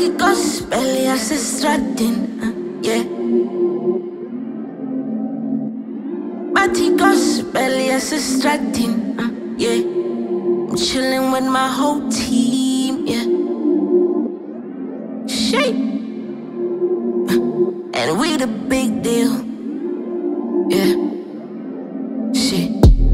Bati gospel, ja se stratin, yeah. Bati gospel, ja se stratin, yeah. I'm chilling with my whole team, yeah. Shape, and we the big deal, yeah. Shit,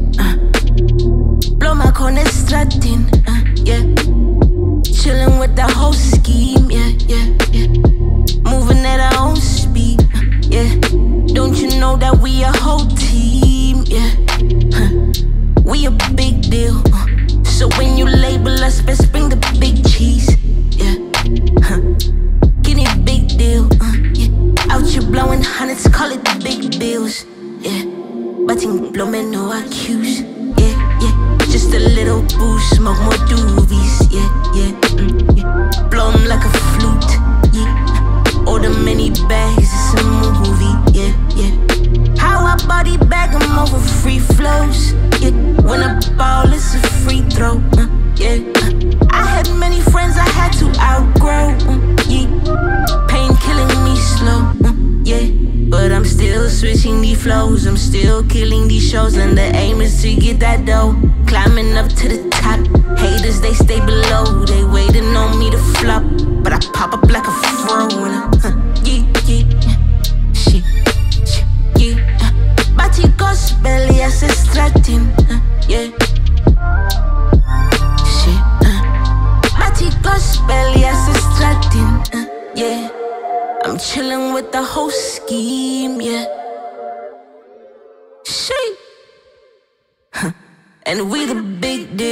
blow my corner stratin, yeah. Chillin' with the whole scheme, yeah, yeah, yeah. Moving at our own speed, yeah. Don't you know that we a whole team, yeah. We a big deal, so when you label us, best bring the big cheese, yeah. Guinea big deal, yeah. Out here blowing hundreds, call it the big bills, yeah. Butting blowing no accuse, yeah, yeah. Just a little boost, smoke more doobies, yeah, yeah, yeah. Blow 'em like a flute, yeah. Order many bags, it's a movie, yeah, yeah. How I body bag 'em over free flows, yeah. When I ball, it's a free throw, yeah. I had many friends I had to outgrow, yeah. Pain killing me slow, yeah. But I'm still switching these flows, I'm still killing these shows, and the aim is to get that dough. Climbing up to the top, haters they stay below, they waiting on me to flop, but I pop up like a fro, yeah, yeah, shit, shit, yeah. Bati gospel, ja se stratin, yeah. Shit, Bati gospel, ja se stratin, yeah. I'm chillin' with the whole scheme, yeah. Shit, and we the big deal.